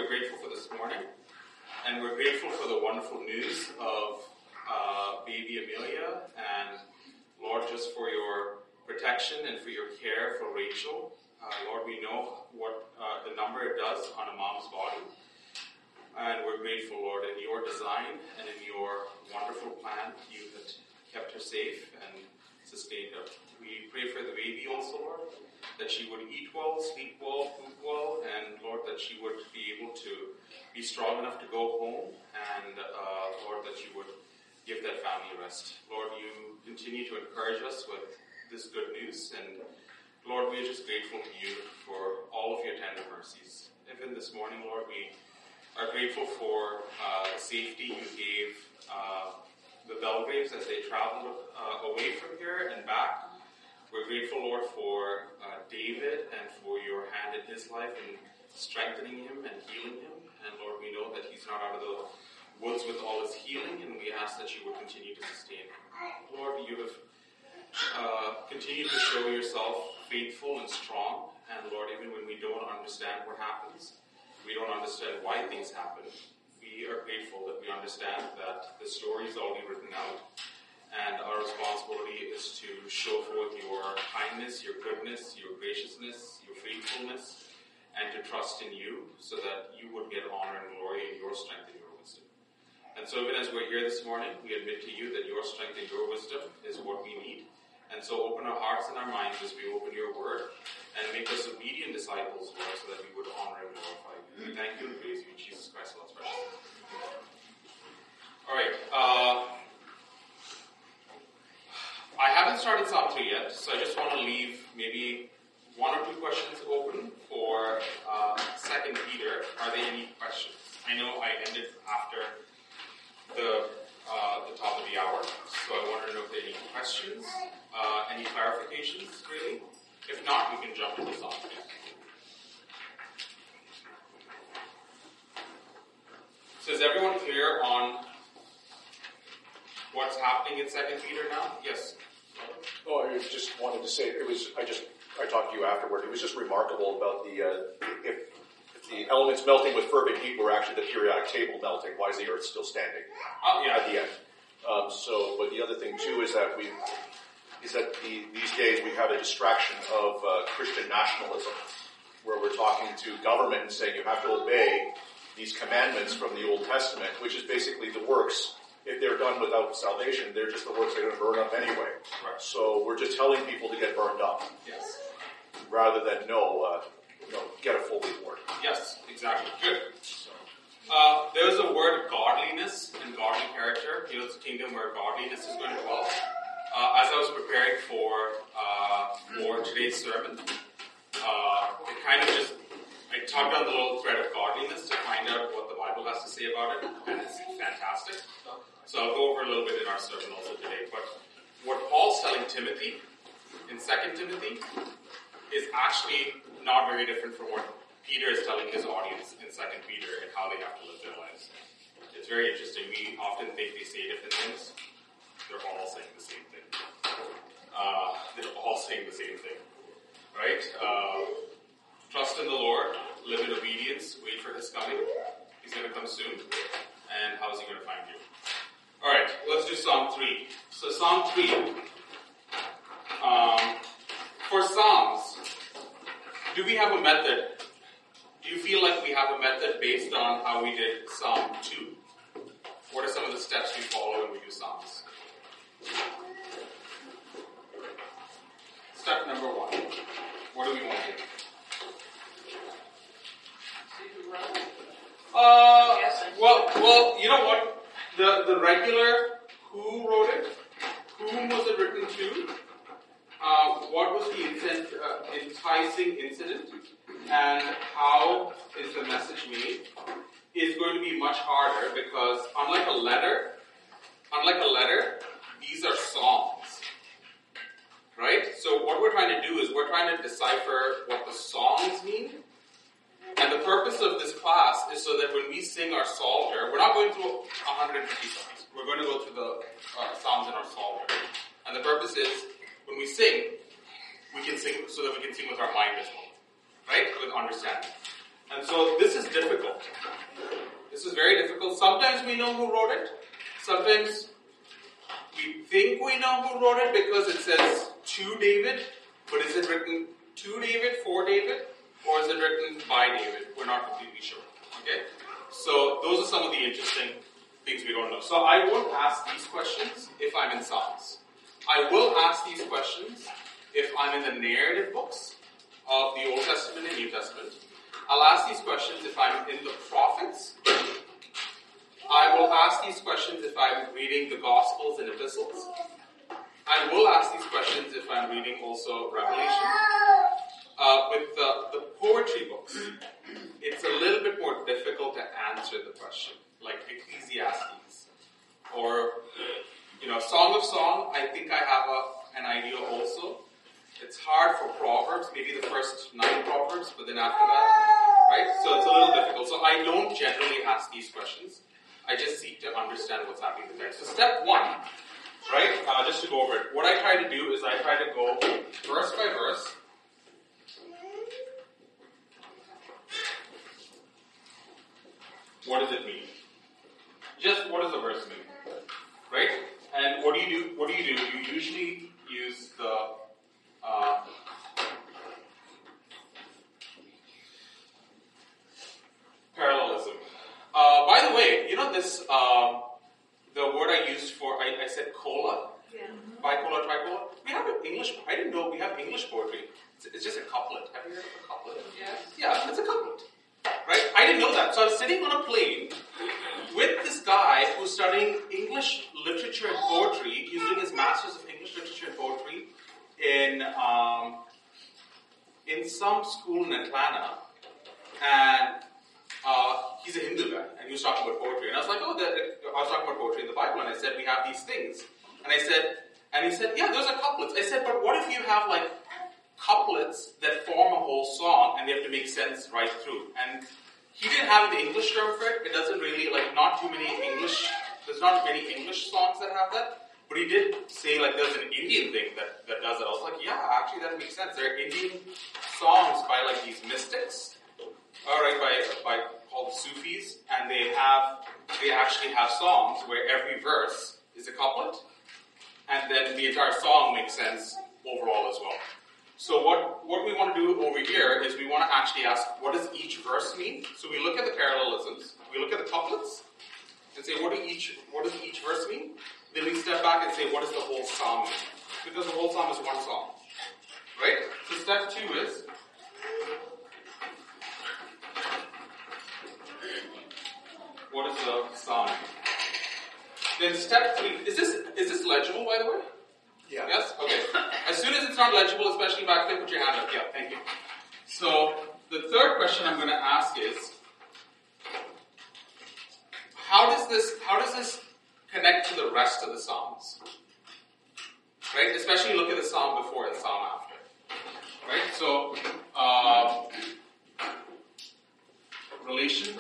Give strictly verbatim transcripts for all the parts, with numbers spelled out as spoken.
we're grateful for this morning, and we're grateful for the wonderful news of uh, baby Amelia, and Lord, just for your protection and for your care for Rachel. Uh, Lord, we know what uh, the number it does on a mom's body, and we're grateful, Lord, in your design and in your wonderful plan, you had kept her safe and sustained her. We pray for the baby also, Lord, that she would eat well, sleep well, poop well, and Lord, that she would be able to be strong enough to go home, and uh, Lord, that you would give that family rest. Lord, you continue to encourage us with this good news, and Lord, we are just grateful to you for all of your tender mercies. Even this morning, Lord, we are grateful for uh, the safety you gave uh, the Belgraves as they traveled uh, away from here and back. We're grateful, Lord, for uh, David and for your hand in his life and strengthening him and healing him. And Lord, we know that he's not out of the woods with all his healing, and we ask that you would continue to sustain him. Lord, you have uh, continued to show yourself faithful and strong. And Lord, even when we don't understand what happens, we don't understand why things happen, we are grateful that we understand that the story is already written out. And our responsibility is to show forth your kindness, your goodness, your graciousness, your faithfulness, and to trust in you so that you would get honor and glory in your strength and your wisdom. And so even as we're here this morning, we admit to you that your strength and your wisdom is what we need. And so open our hearts and our minds as we open your word and make us obedient disciples, Lord, so that we would honor and glorify you. We thank you and praise you in Jesus Christ, Lord's precious name. All right. Uh, I haven't started Psalm three yet, so I just want to leave maybe one or two questions open for uh, Second Peter. Are there any questions? I know I ended after the uh, the top of the hour, so I wanted to know if there are any questions, uh, any clarifications, really. If not, we can jump into Psalm three. So is everyone clear on what's happening in Second Peter now? Yes. Oh, I just wanted to say it was. I just I talked to you afterward. It was just remarkable about the uh, if, if the elements melting with fervent heat were actually the periodic table melting. Why is the Earth still standing? Oh, yeah. At the end. Um, so, but the other thing too is that we is that the, these days we have a distraction of uh, Christian nationalism, where we're talking to government and saying you have to obey these commandments from the Old Testament, which is basically the works. If they're done without salvation, they're just the works they're going to burn up anyway. Right. So we're just telling people to get burned up. Yes. Rather than no, uh, you know, get a full reward. Yes, exactly. Good. So, uh, there's a word godliness and godly character. You know, it's a kingdom where godliness is going to dwell. Uh, as I was preparing for uh, for today's sermon, uh, it kind of just I tugged on the little thread of godliness to find out what the Bible has to say about it, and it's fantastic. So I'll go over a little bit in our sermon also today. But what Paul's telling Timothy in Second Timothy is actually not very different from what Peter is telling his audience in Second Peter and how they have to live their lives. It's very interesting. We often think they say different things. They're all saying the same thing. Uh, they're all saying the same thing. Right? Uh, trust in the Lord, live in obedience, wait for his coming. He's going to come soon. And how is he going to find you? Alright, let's do Psalm three. So Psalm three, um, for Psalms, do we have a method? Do you feel like we have a method based on how we did Psalm two? What are some of the steps we follow when we do Psalms? Step number one. What do we want to do? Uh, well, well, you know what? The the regular, who wrote it? Whom was it written to? Uh, what was the intent, uh, enticing incident? And how is the message made? Is going to be much harder because unlike a letter, unlike a letter, these are songs. Right? So what we're trying to do is we're trying to decipher what the songs mean. And the purpose of this class is so that when we sing our Psalter, we're not going through one hundred fifty songs. We're going to go through the uh, Psalms in our Psalter. And the purpose is, when we sing, we can sing so that we can sing with our mind as well. Right? With understanding. And so this is difficult. This is very difficult. Sometimes we know who wrote it. Sometimes we think we know who wrote it because it says to David, but is it written to David, for David, or is it written by David? We're not completely sure. Okay? So those are some of the interesting things we don't know. So I won't ask these questions if I'm in Psalms. I will ask these questions if I'm in the narrative books of the Old Testament and New Testament. I'll ask these questions if I'm in the prophets. I will ask these questions if I'm reading the Gospels and Epistles. I will ask these questions if I'm reading also Revelation. Uh, with the, the poetry books, it's a little bit more difficult to answer the question, like Ecclesiastes. Or, you know, Song of Song, I think I have a, an idea also. It's hard for Proverbs, maybe the first nine Proverbs, but then after that, right? So it's a little difficult. So I don't generally ask these questions. I just seek to understand what's happening in the text. So step one, right, uh, just to go over it. What I try to do is I try to go verse by verse. What does it mean? Just what does the verse mean? Right? And what do you do? What do you do? You usually use the uh, parallelism. Uh, by the way, you know this, um, the word I used for, I, I said cola, yeah. Bicola, tricola. We have an English, I didn't know we have English poetry. It's, it's just a couplet. Have you heard of a couplet? Yes. Yeah, it's a couplet. Right? I didn't know that. So I was sitting on a plane with this guy who's studying English literature and poetry. He's doing his Masters of English Literature and Poetry in, um, in some school in Atlanta. And Uh, he's a Hindu guy, and he was talking about poetry. And I was like, oh, the, I was talking about poetry in the Bible, and I said, we have these things. And I said, and he said, yeah, those are couplets. I said, but what if you have, like, couplets that form a whole song, and they have to make sense right through? And he didn't have an English term for it. It doesn't really, like, not too many English, there's not many English songs that have that. But he did say, like, there's an Indian thing that, that does it. I was like, yeah, actually, that makes sense. There are Indian songs by, like, these mystics, all right, by, by called the Sufis, and they have, they actually have songs where every verse is a couplet, and then the entire song makes sense overall as well. So what, what we want to do over here is we want to actually ask, what does each verse mean? So we look at the parallelisms, we look at the couplets, and say, what do each, what does each verse mean? Then we step back and say, what does the whole psalm mean? Because the whole psalm is one song, right? So step two is, what is the psalm? Then step three, is this is this legible, by the way? Yeah. Yes? Okay. As soon as it's not legible, especially back there, put your hand up. Yeah, thank you. So, the third question I'm going to ask is, how does this, how does this connect to the rest of the Psalms? Right? Especially look at the Psalm before and the Psalm after. Right? So, uh, relation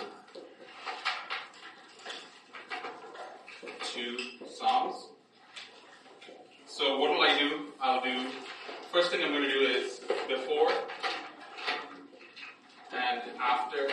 to Psalms. So what will I do? I'll do, first thing I'm going to do is before and after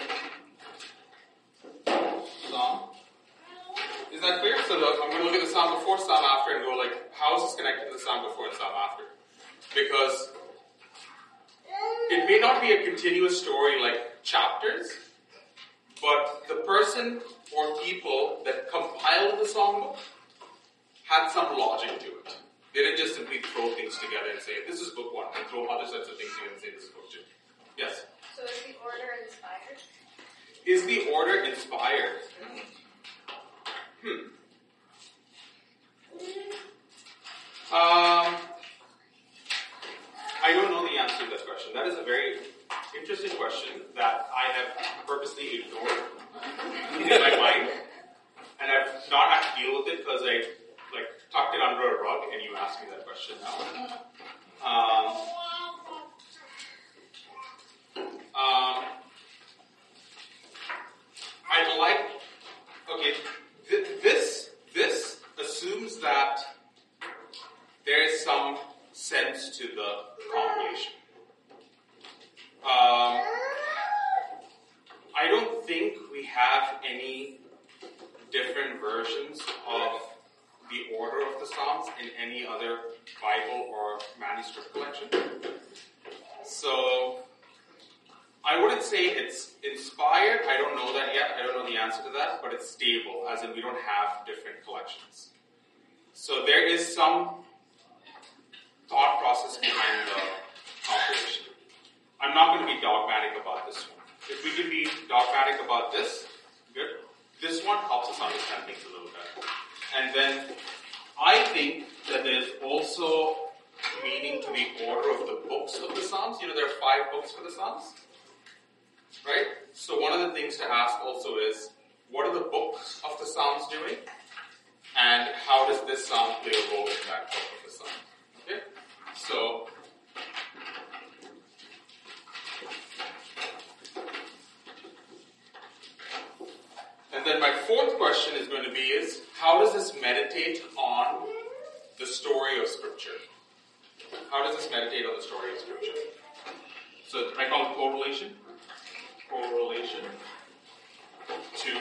Psalm. Is that clear? So the, I'm going to look at the Psalm before, Psalm after, and go like, how is this connected to the Psalm before and Psalm after? Because it may not be a continuous story like chapters, but the person or people that compiled the songbook had some logic to it. They didn't just simply throw things together and say, this is book one, and throw other sets of things together and say, this is book two. Yes? So is the order inspired? Is the order inspired? Hmm. Um, I don't know the answer to this question. That is a very interesting question that I have purposely ignored in my mind, and I've not had to deal with it because I like tucked it under a rug, and you asked me that question now. Um, um, I'd like, okay, th- this this assumes that there is some sense to the compilation. Um, think we have any different versions of the order of the Psalms in any other Bible or manuscript collection. So, I wouldn't say it's inspired. I don't know that yet. I don't know the answer to that, but it's stable, as in we don't have different collections. So there is some thought process behind the compilation. I'm not going to be dogmatic about this one. If we can be dogmatic about this, good. This one helps us understand things a little better. And then I think that there's also meaning to the order of the books of the Psalms. You know, there are five books for the Psalms. Right? So one of the things to ask also is, what are the books of the Psalms doing? And how does this Psalm play a role in that book of the Psalms? Okay? So, and then my fourth question is going to be is, how does this meditate on the story of Scripture? How does this meditate on the story of Scripture? So I call it correlation. Correlation to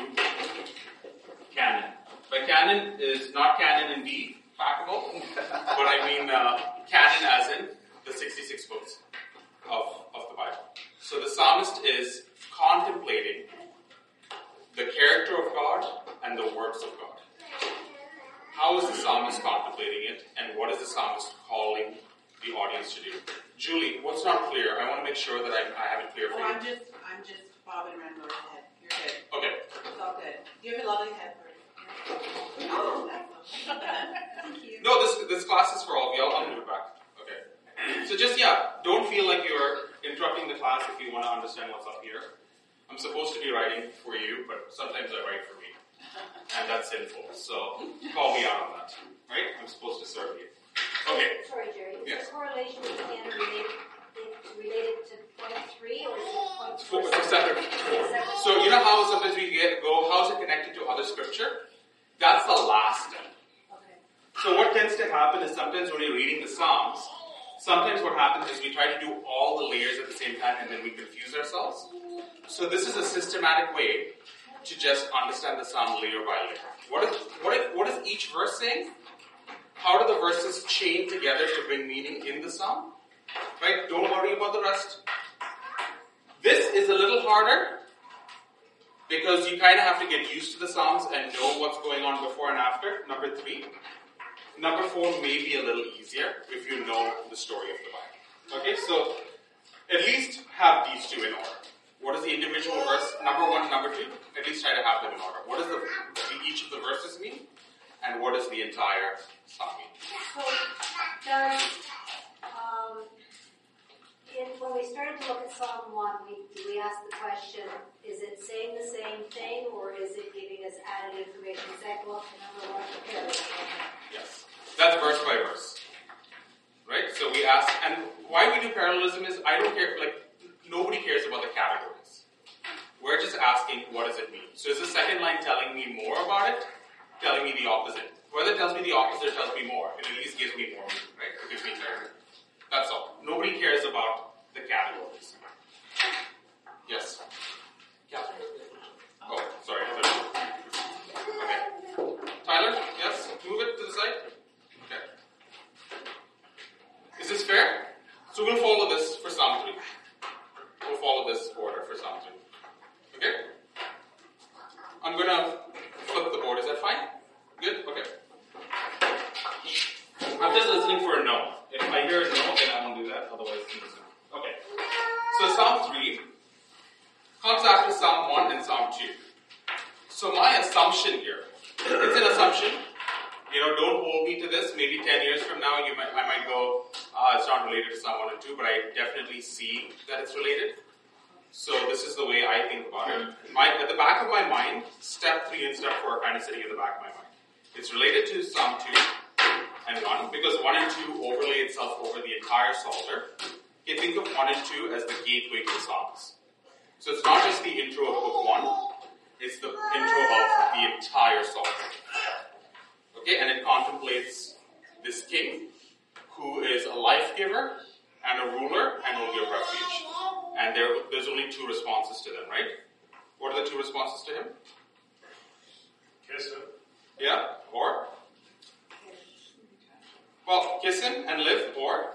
canon. By canon is not canon in B, packable, but I mean uh, canon as in the sixty-six books of, of the Bible. So the psalmist is contemplating the character of God and the works of God. How is the psalmist contemplating it, and what is the psalmist calling the audience to do? Julie, what's not clear? I want to make sure that I, I have it clear for oh, you. I'm just, I'm just bobbing around Laura's head. You're good. Okay. It's all good. You have a lovely head for it. Oh, that's lovely. Thank you. No, this this class is for all of you. I'll move it back. Okay. So just, yeah, don't feel like you're interrupting the class if you want to understand what's up here. I'm supposed to be writing for you, but sometimes I write for me. And that's sinful. So call me out on that. Right? I'm supposed to serve you. Okay. Sorry, Jerry. Is Yes. the correlation again related, related to point three or is it point Four, four? it's separate. Four. So you know how sometimes we get go, how is it connected to other scripture? That's the last step. Okay. So what tends to happen is sometimes when you're reading the Psalms, sometimes what happens is we try to do all the layers at the same time and then we confuse ourselves. So this is a systematic way to just understand the Psalm layer by layer. What is, what is, what is each verse saying? How do the verses chain together to bring meaning in the Psalm? Right? Don't worry about the rest. This is a little harder because you kind of have to get used to the Psalms and know what's going on before and after. Number three. Number four may be a little easier if you know the story of the Bible. Okay, so at least have these two in order. What is the individual verse? Number one, number two. At least try to have them in order. What does the, each of the verses mean? And what does the entire Psalm mean? So, does, um, in, when we started to look at Psalm one, we, we asked the question, is it saying the same thing, or is it giving us added information? Is that go up to number one compare? Yes. That's verse by verse. Right? So we ask, and why we do parallelism is, I don't care, like, nobody cares about the categories. We're just asking, what does it mean? So is the second line telling me more about it? Telling me the opposite? Whether it tells me the opposite or tells me more, it at least gives me more meaning, right? It gives me clarity. That's all. Nobody cares about the categories. Yes? Yeah. Oh, sorry. Okay. Tyler? Yes? Move it to the side. Okay. Is this fair? So we'll follow this for Psalm three. We'll follow this order for Psalm three. Okay? I'm going to flip the board. Is that fine? Good? Okay. I'm just listening for a no. If I hear a no, then I won't do that. Otherwise, I'm listening. Okay. So Psalm three comes after Psalm one and Psalm two. So my assumption here, it's an assumption. You know, don't hold me to this. Maybe ten years from now, you might, I might go, ah, it's not related to Psalm one and two, but I definitely see that it's related. So this is the way I think about it. My, at the back of my mind, step three and step four are kind of sitting at the back of my mind. It's related to Psalm two and one, because one and two overlay itself over the entire Psalter. You can think of one and two as the gateway to the Psalms. So it's not just the intro of book one, it's the intro of the entire Psalter. Okay, and it contemplates this king who is a life giver and a ruler and will give refuge. And there, there's only two responses to them, right? What are the two responses responses to him? Kiss him. Yeah, or? Well, kiss him and live, or?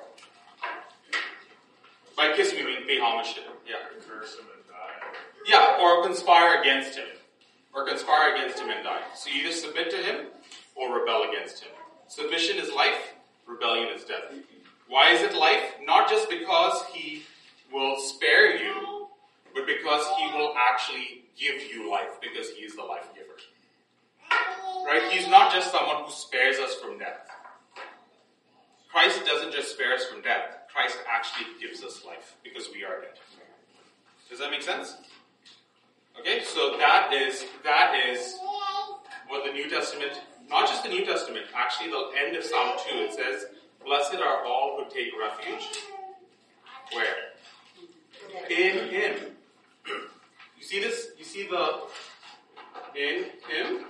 By kiss we mean pay homage to him. Yeah. Curse him and die. Yeah, or conspire against him. Or conspire against him and die. So you either submit to him or rebel against him. Submission is life, rebellion is death. Why is it life? Not just because he will spare you, but because he will actually give you life, because he is the life giver. Right? He's not just someone who spares us from death. Christ doesn't just spare us from death. Christ actually gives us life because we are dead. Does that make sense? Okay, so that is that is what the New Testament, not just the New Testament, actually the end of Psalm two, it says, blessed are all who take refuge. Where? In him. You see this? You see the in him?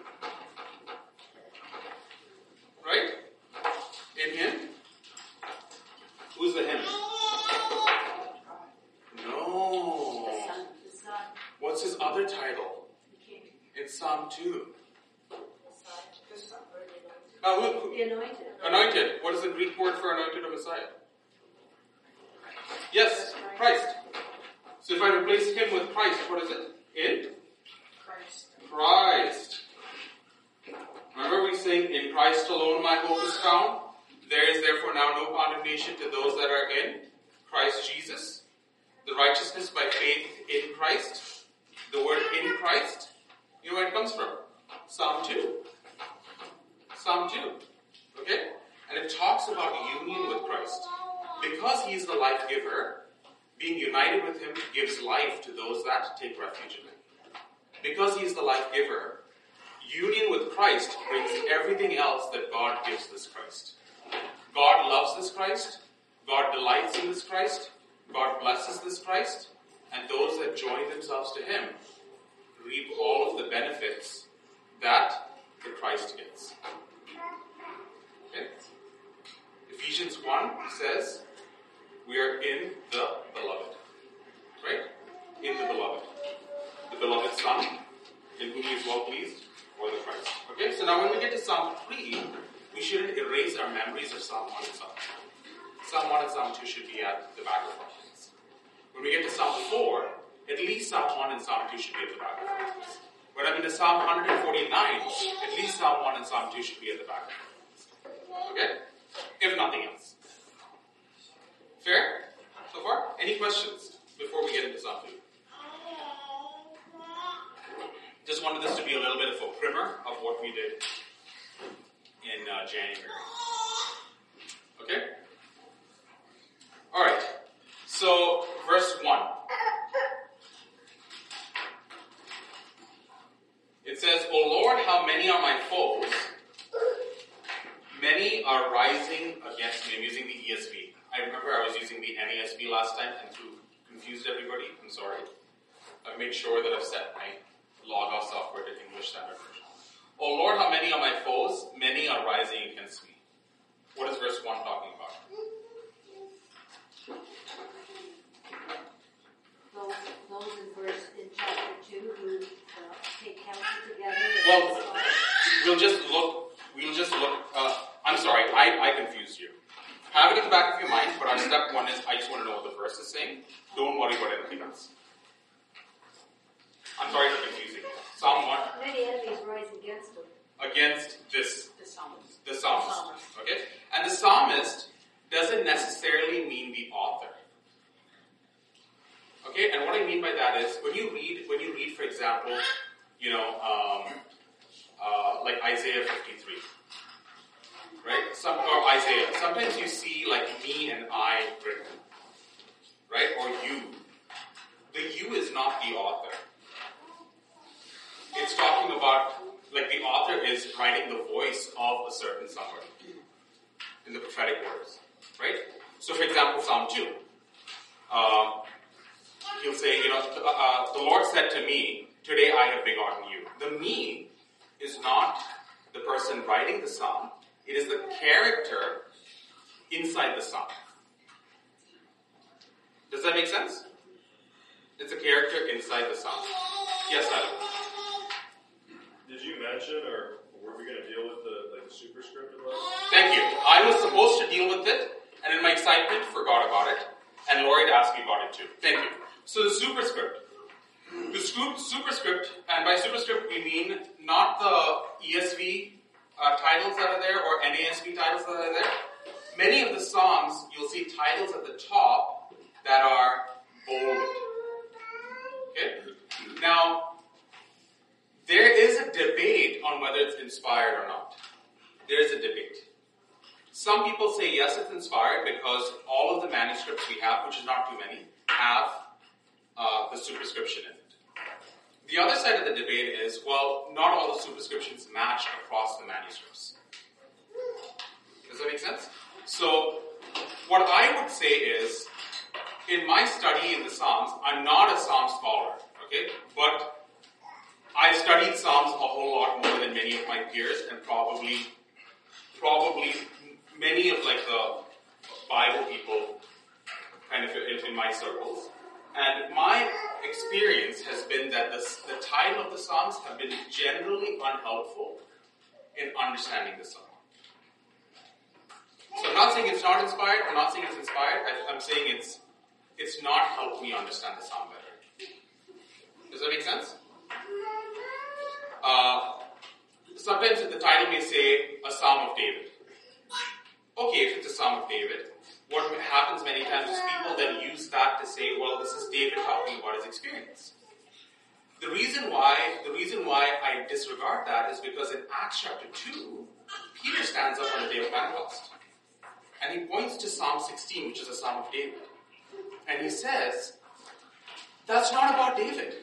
Right? In him? Who's the him? No. What's his other title? In Psalm two. Uh, who, who? The anointed. Anointed. What is the Greek word for anointed or Messiah? Yes, Christ. So if I replace him with Christ, what is it? In? Christ. Christ. Remember we sing, in Christ alone my hope is found. There is therefore now no condemnation to those that are in Christ Jesus. The righteousness by faith in Christ. The word in Christ. You know where it comes from? Psalm two. Psalm two. Okay? And it talks about union with Christ. Because he is the life giver, being united with him gives life to those that take refuge in him. Because he is the life giver, union with Christ brings everything else that God gives this Christ. God loves this Christ. God delights in this Christ. God blesses this Christ. And those that join themselves to him reap all of the benefits that the Christ gets. Okay? Ephesians one says, we are in the beloved. Right? In the beloved. The beloved Son, in whom he is well pleased, or the Christ. Okay? So now when we get to Psalm three, we shouldn't erase our memories of Psalm one and Psalm two. Psalm one and Psalm two should be at the back of our minds. When we get to Psalm four, at least Psalm one and Psalm two should be at the back of our minds. When I'm into Psalm one forty-nine, at least Psalm one and Psalm two should be at the back of our minds. Okay? If nothing else. Fair? So far? Any questions before we get into Psalm two? Just wanted this to be a little bit of a primer of what we did in uh, January. Okay? Alright. So, verse one. It says, O Lord, how many are my foes? Many are rising against me. I'm using the E S V. I remember I was using the N A S B last time and confused everybody. I'm sorry. I've made sure that I've set my Logos software to English Standard Version. O Lord, how many are my foes? Many are rising against me. What is verse one talking about? Those, those in verse in chapter two who uh, take counsel together. Well, we'll just look. We'll just look. Uh, I'm sorry, I, I confused you. Have it in the back of your mind, but our step one is I just want to know what the verse is saying. Don't worry about anything else. I'm sorry for confusing you. Psalm one. Many enemies rise against him. Against this, The psalmist. the psalmist. Psalmist. Okay? And the psalmist doesn't necessarily mean the author. Okay? And what I mean by that is, when you read, when you read, for example, you know, um, uh, like Isaiah fifty-three. Right? Some, or Isaiah. Sometimes you see like me and I written. Right? Or you. The you is not the author. It's talking about, like the author is writing the voice of a certain somebody in the prophetic words. Right? So for example, Psalm two. Um, he'll say, you know, the, uh, the Lord said to me, today I have begotten you. The me is not the person writing the psalm. It is the character inside the psalm. Does that make sense? It's a character inside the psalm. Yes, Adam. mention, or were we going to deal with the like the superscripted letter? Thank you. I was supposed to deal with it, and in my excitement, forgot about it. And Lloyd asked me about it too. Thank you. So the superscript. The scoop, superscript, and by superscript we mean not the E S V uh, titles that are there or N A S B titles that are there. Many of the Psalms, you'll see titles at the top that are bolded. Okay? Now, there is a debate on whether it's inspired or not. There is a debate. Some people say yes, it's inspired because all of the manuscripts we have, which is not too many, have uh, the superscription in it. The other side of the debate is, well, not all the superscriptions match across the manuscripts. Does that make sense? So, what I would say is, in my study in the Psalms, I'm not a Psalm scholar, okay? But I've studied Psalms a whole lot more than many of my peers, and probably, probably many of like the Bible people kind of in, in my circles. And my experience has been that the, the title of the Psalms have been generally unhelpful in understanding the Psalm. So I'm not saying it's not inspired, I'm not saying it's inspired, I, I'm saying it's it's not helped me understand the Psalm better. Does that make sense? Uh, sometimes the title may say a Psalm of David. Okay, if it's a Psalm of David, what happens many times is people then use that to say, well, this is David talking about his experience. The reason why, the reason why I disregard that is because in Acts chapter two, Peter stands up on the day of Pentecost. And he points to Psalm sixteen, which is a Psalm of David. And he says, that's not about David.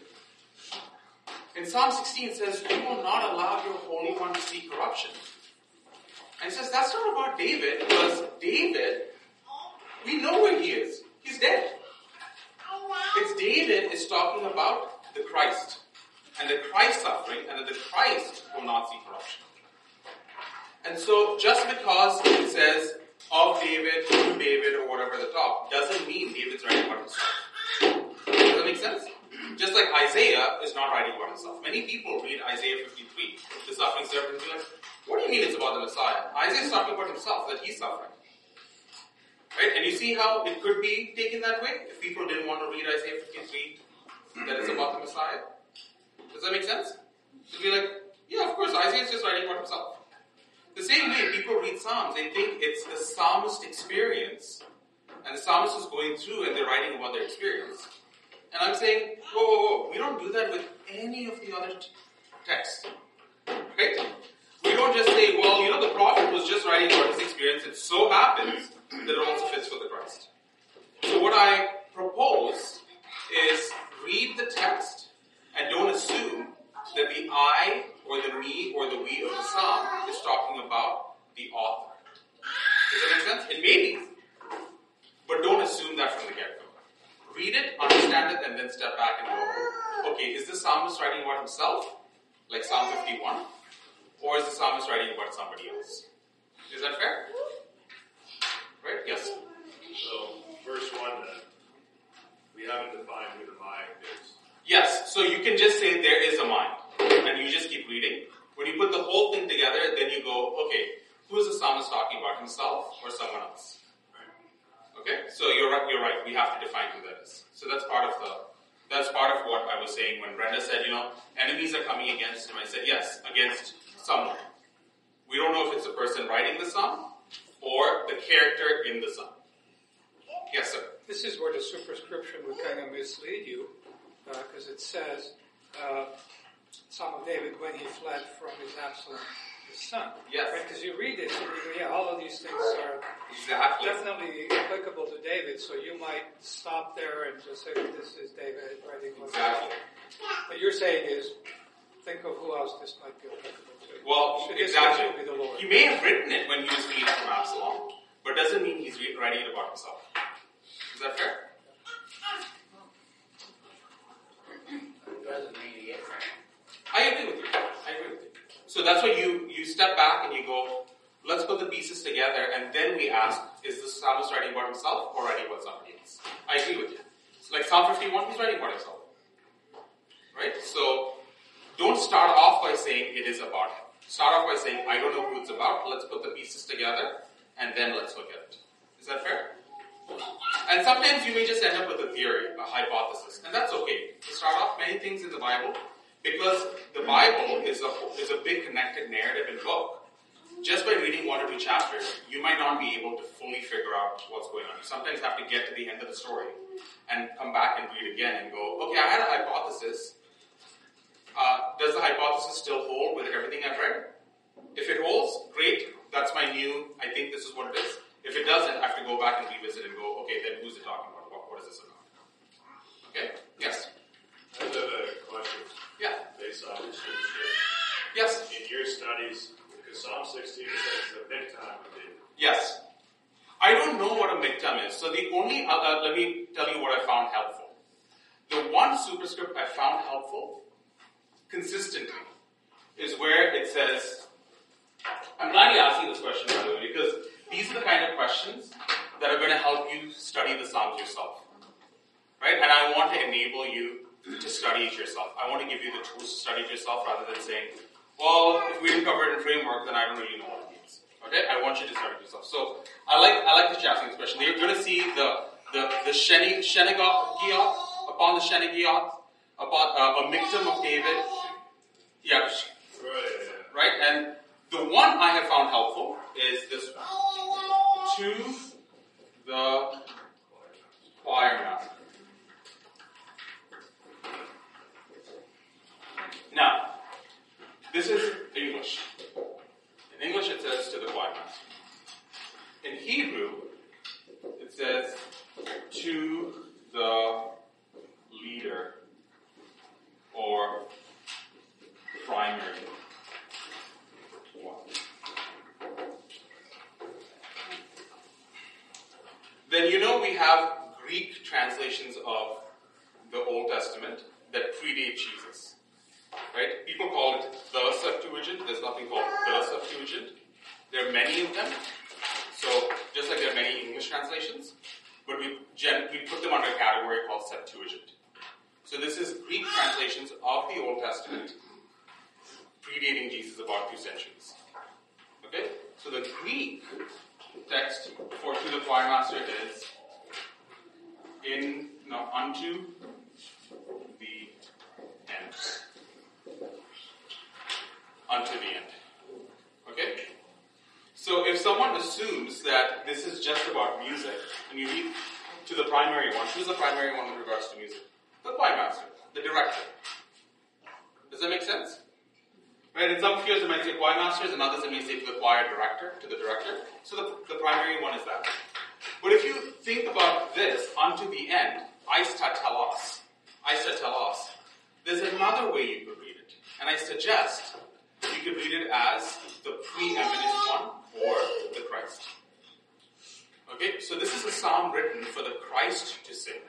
In Psalm sixteen it says, you will not allow your Holy One to see corruption. And he says, that's not about David, because David, we know where he is. He's dead. It's David is talking about the Christ. And the Christ suffering, and that the Christ will not see corruption. And so, just because it says, of David, to David, or whatever at the top, doesn't mean David's writing about himself. Does that make sense? Just like Isaiah is not writing about himself. Many people read Isaiah fifty-three, the suffering servant, and be like, what do you mean it's about the Messiah? Isaiah is talking about himself, that he's suffering. Right? And you see how it could be taken that way? If people didn't want to read Isaiah fifty-three, that it's about the Messiah. Does that make sense? To be like, yeah, of course, Isaiah is just writing about himself. The same way people read Psalms, they think it's the psalmist experience, and the psalmist is going through and they're writing about their experience. And I'm saying, whoa, whoa, whoa, we don't do that with any of the other t- texts. Right? We don't just say, well, you know, the prophet was just writing about his experience. It so happens that it also fits for the Christ. So what I propose is read the text and don't assume that the I or the me or the we of the psalm is talking about the author. Does that make sense? It may be. But don't assume that from the get-go. Read it, understand it, and then step back and go, okay, is the psalmist writing about himself, like Psalm fifty-one? Or is the psalmist writing about somebody else? Is that fair? Right? Yes. So, verse one then, we haven't defined who the mind is. Yes, so you can just say there is a mind, and you just keep reading. When you put the whole thing together, then you go, okay, who is the psalmist talking about, himself or someone else? Okay, so you're right, you're right, we have to define who that is. So that's part of the, that's part of what I was saying when Brenda said, you know, enemies are coming against him. I said, yes, against someone. We don't know if it's the person writing the psalm or the character in the psalm. Yes, sir. This is where the superscription would kind of mislead you, because uh, it says, uh, Psalm of David when he fled from his Absalom, his son. Yes. Because right? you read it and you go, yeah, all of these things are exactly definitely applicable to David, so you might stop there and just say, this is David writing. Exactly. What you're saying is, think of who else this might be applicable to. Well, so exactly. Be the Lord. He may have written it when he was fleeing from Absalom, but doesn't mean he's re- writing it about himself. Is that fair? Doesn't mean he is. I agree with you. I agree with you. So that's why you, you step back and you go, let's put the pieces together, and then we ask, is the psalmist writing about himself or writing about somebody else? I agree with you. So like Psalm fifty-one, he's writing about himself. Right? So, don't start off by saying it is about him. Start off by saying, I don't know who it's about. Let's put the pieces together, and then let's look at it. Is that fair? And sometimes you may just end up with a theory, a hypothesis, and that's okay. To start off, many things in the Bible, because the Bible is a is a big connected narrative and book. Just by reading one or two chapters, you might not be able to fully figure out what's going on. You sometimes have to get to the end of the story and come back and read again and go, okay, I had a hypothesis. Uh, does the hypothesis still hold with everything I've read? If it holds, great. That's my new, I think this is what it is. If it doesn't, I have to go back and revisit and go, okay, then who's it talking about? What, what is this about? Okay? Yes? I have a question. Yeah. Based on the scripture. Yes? In your studies, because Psalm sixteen says the miktam of David. Yes. I don't know what a miktam is. So the only, uh, uh, let me tell you what I found helpful. The one superscript I found helpful consistently is where it says, I'm glad you asked me this question, by the way, because these are the kind of questions that are going to help you study the Psalms yourself. Right? And I want to enable you to study it yourself. I want to give you the tools to study it yourself rather than saying, well, if we didn't cover it in framework, then I don't really know what it means. Okay? I want you to study it yourself. So, I like I like that you're asking this question. You're going to see the the, the Sheni, Shenigoth upon the Shenigoth, upon uh, a miktam of David. Yeah. Right. Right? And the one I have found helpful is this one. To the choir master. Now, this is English. In English it says to the choir master. In Hebrew, it says to the leader or primary one. Then you know we have Greek translations of the Old Testament that predate Jesus. Right? People call it the Septuagint. There's nothing called the Septuagint. There are many of them. So, just like there are many English translations, but we, gen- we put them under a category called Septuagint. So this is Greek translations of the Old Testament predating Jesus about two centuries. Okay? So the Greek text for to the choir master is in, no, unto the end. Unto the end. Okay? So if someone assumes that this is just about music, and you read to the primary one, who's the primary one with regards to music? The choir master, the director. Does that make sense? Right? In some fields it might say choir masters, and others it may say to the choir director, to the director. So the, the primary one is that. But if you think about this, unto the end, aistatelos, aistatelos, there's another way you could read it. And I suggest you could read it as the preeminent one or the Christ. Okay, so this is a psalm written for the Christ to sing.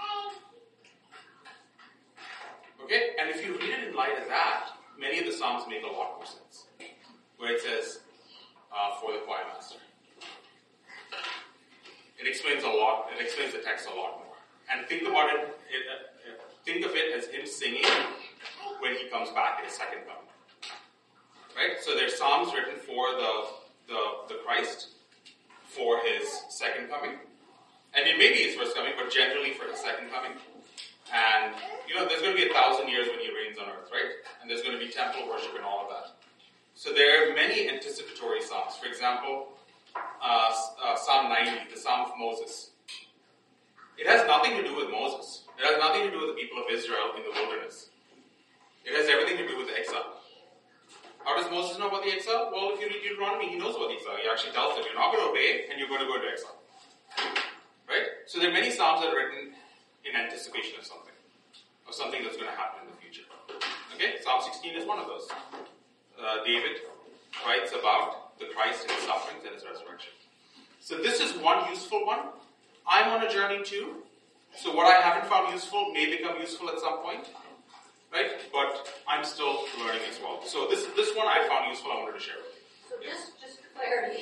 Okay, and if you read it in light of that, many of the psalms make a lot more sense. Where it says, uh, for the choir master. It explains a lot, it explains the text a lot more. And think about it, it uh, think of it as him singing when he comes back in his second coming. Right? So there's psalms written for the, the, the Christ, for his second coming. And it may be his first coming, but generally for his second coming. And, you know, there's going to be a thousand years when he reigns on earth, right? And there's going to be temple worship and all of that. So there are many anticipatory psalms. For example, uh, uh, Psalm ninety, the Psalm of Moses. It has nothing to do with Moses. It has nothing to do with the people of Israel in the wilderness. It has everything to do with the exile. How does Moses know about the exile? Well, if you read Deuteronomy, he knows about the exile. He actually tells them, you're not going to obey, and you're going to go into exile. Right? So there are many psalms that are written in anticipation of something, of something that's going to happen in the future. Okay? Psalm sixteen is one of those. Uh, David writes about the Christ and his sufferings and his resurrection. So this is one useful one. I'm on a journey too. So what I haven't found useful may become useful at some point. Right? But I'm still learning as well. So this this one I found useful, I wanted to share with you. So Yes. just, just for clarity.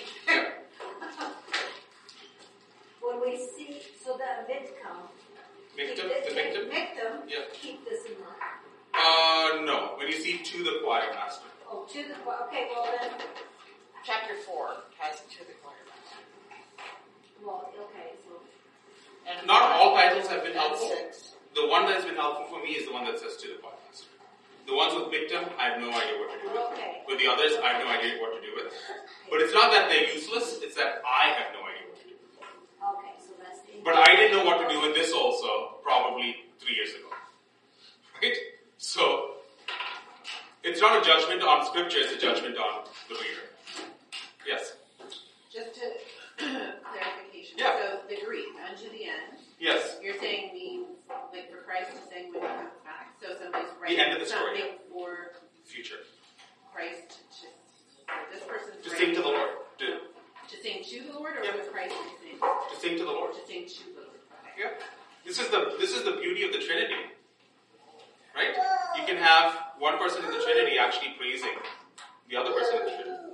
When we see, so the miktam, Miktam, keep the this- miktam? miktam, Yeah. keep this in mind. Uh, Uh, no. When you see to the choir master. Oh, to the, okay, well then, Chapter four has to the choir master. well, okay, so, And Not five all titles have been and helpful. six. The one that has been helpful for me is the one that says to the choir master. The ones with victim, I have no idea what to do with. okay. With the others, I have no idea what to do with. But it's not that they're useless, it's that I have no idea what to do with. Okay, so that's the. But I didn't know what to do with this also, probably three years ago. Right? So, it's not a judgment on scripture, it's a judgment on the reader. Yes? Just to clarification. Yeah. So the Greek, unto the end, Yes. you're saying means, like for Christ is saying when he comes back. So somebody's The writing end of the story, something for Future. Christ to, or this person's To writing sing to the Lord. To, To sing to the Lord, or Yeah. for Christ to sing? to sing to the Lord. To sing to the Lord. Okay. Yeah. This is the this is the beauty of the Trinity. Right? You can have one person in the Trinity actually praising the other person in the Trinity.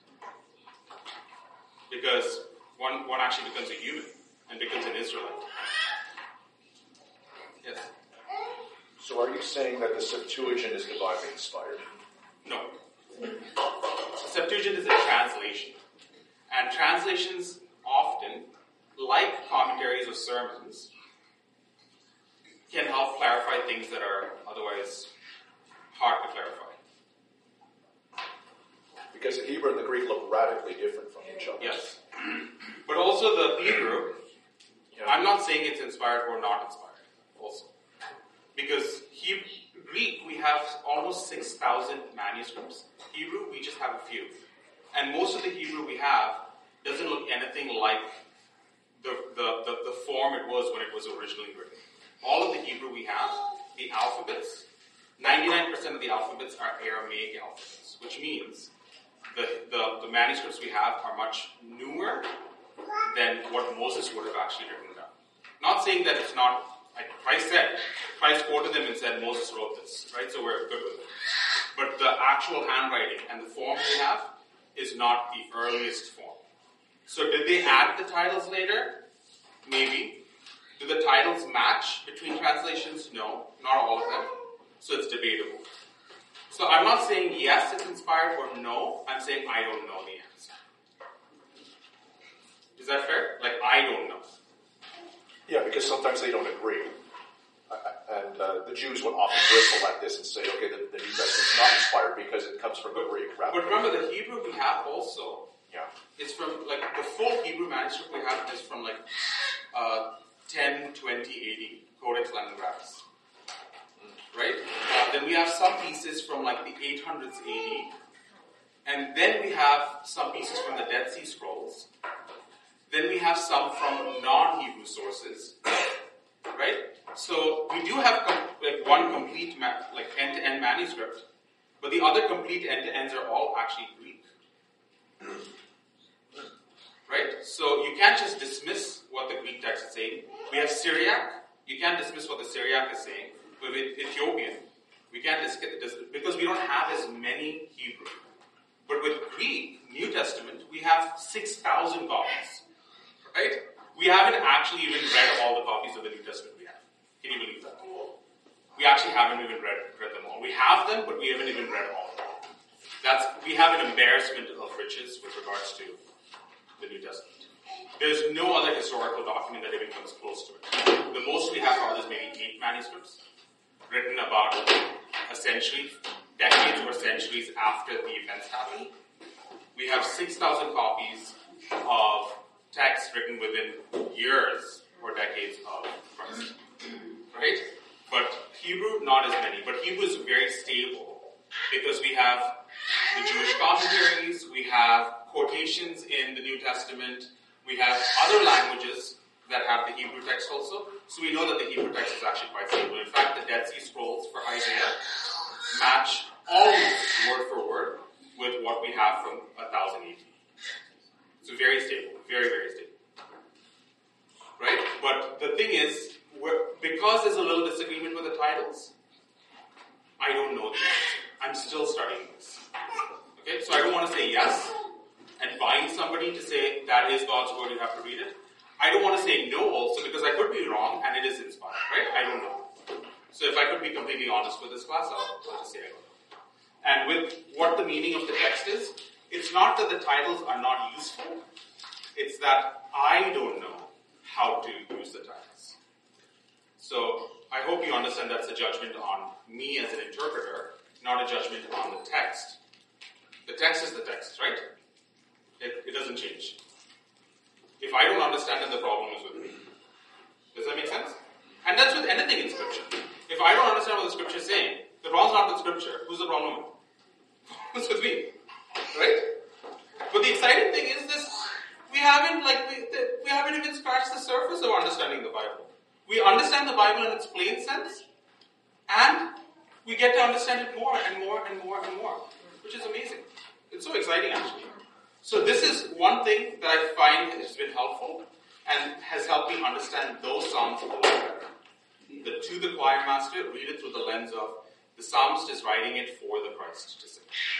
Because one one actually becomes a human and becomes an Israelite. Yes. So are you saying that the Septuagint is divinely inspired? No. So Septuagint is a translation. And translations often, like commentaries or sermons, can help clarify things that are otherwise hard to clarify. Because the Hebrew and the Greek look radically different from each other. Yes. But also the Hebrew, Yeah. I'm not saying it's inspired or not inspired also. Because Hebrew, Greek, we have almost six thousand manuscripts. Hebrew, we just have a few. And most of the Hebrew we have doesn't look anything like the, the, the, the form it was when it was originally written. All of the Hebrew we have, the alphabets, ninety-nine percent of the alphabets are Aramaic alphabets, which means the, the, the manuscripts we have are much newer than what Moses would have actually written down. Not saying that it's not, like Christ said, Christ quoted them and said Moses wrote this, right? So we're good with it. But the actual handwriting and the form we have is not the earliest form. So did they add the titles later? Maybe. Do the titles match between translations? No, not all of them. So it's debatable. So I'm not saying yes, it's inspired, or no. I'm saying I don't know the answer. Is that fair? Like, I don't know. Yeah, because sometimes they don't agree. Uh, And uh, the Jews would often bristle at this and say, okay, the, the New Testament's not inspired because it comes from the Greek. Rather But remember, the Hebrew we have also yeah. is from, like, the full Hebrew manuscript we have is from, like, uh, ten twenty A D, Codex Leningrad. Right? Uh, then we have some pieces from, like, the eight hundreds A D. And then we have some pieces from the Dead Sea Scrolls. Then we have some from non-Hebrew sources. Right? So we do have com- like one complete ma- like end-to-end manuscript, but the other complete end-to-ends are all actually Greek. Right? So you can't just dismiss what the Greek text is saying. We have Syriac. You can't dismiss what the Syriac is saying. With Ethiopian, we can't dismiss because we don't have as many Hebrew. But with Greek, New Testament, we have six thousand copies. Right? We haven't actually even read all the copies of the New Testament we have. Can you believe that? We actually haven't even read, read them all. We have them, but we haven't even read all of them. That's, we have an embarrassment of riches with regards to the New Testament. There's no other historical document that even comes close to it. The most we have are those maybe eight manuscripts written about a century, decades or centuries after the events happened. We have six thousand copies of text written within years or decades of Christ. Right? But Hebrew, not as many. But Hebrew is very stable because we have the Jewish commentaries, we have quotations in the New Testament, we have other languages that have the Hebrew text also. So we know that the Hebrew text is actually quite stable. In fact, the Dead Sea Scrolls for Isaiah match almost word for word with what we have from one thousand A D. So very stable, very, very stable. Right? But the thing is, we're, because there's a little disagreement with the titles, I don't know the answer. I'm still studying this. Okay? So I don't want to say yes and bind somebody to say that is God's word, you have to read it. I don't want to say no also because I could be wrong and it is inspired. Right? I don't know. So if I could be completely honest with this class, I'll, I'll just say I don't know. And with what the meaning of the text is, it's not that the titles are not useful, it's that I don't know how to use the titles. So I hope you understand that's a judgment on me as an interpreter, not a judgment on the text. The text is the text, right? It, it doesn't change. If I don't understand it, the problem is with me. Does that make sense? And that's with anything in Scripture. If I don't understand what the Scripture is saying, the problem's not with Scripture. Who's the problem with? It's with me. Right? But the exciting thing is this, we haven't like we, the, we haven't even scratched the surface of understanding the Bible. We understand the Bible in its plain sense, and we get to understand it more and more and more and more, which is amazing. It's so exciting, actually. So this is one thing that I find has been helpful and has helped me understand those Psalms a little better. The to the choir master, read it through the lens of the psalmist is writing it for the Christ to sing.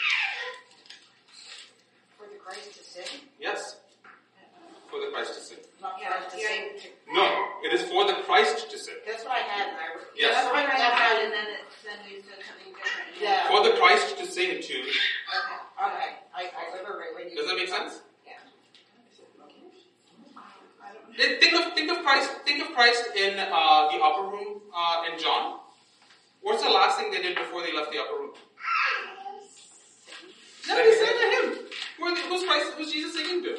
For the Christ to sing? Yes. For the Christ to sing. Not Yeah, Christ to yeah. sing. No, it is for the Christ to sing. That's what I had. And I, Yes. That's what I That's had, what- and then it, then we said something different. Yeah. For the Christ to sing to. Okay. Okay. I, I remember right when you. Does that make sense? Yeah. I don't know. Think of think of Christ. Think of Christ in uh, the upper room uh, in John. What's the last thing they did before they left the upper room? No, they sang to him. Who are they, who's Christ? Who's Jesus singing to?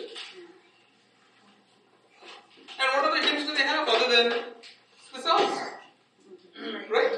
And what other hymns do they have other than the Psalms? Right.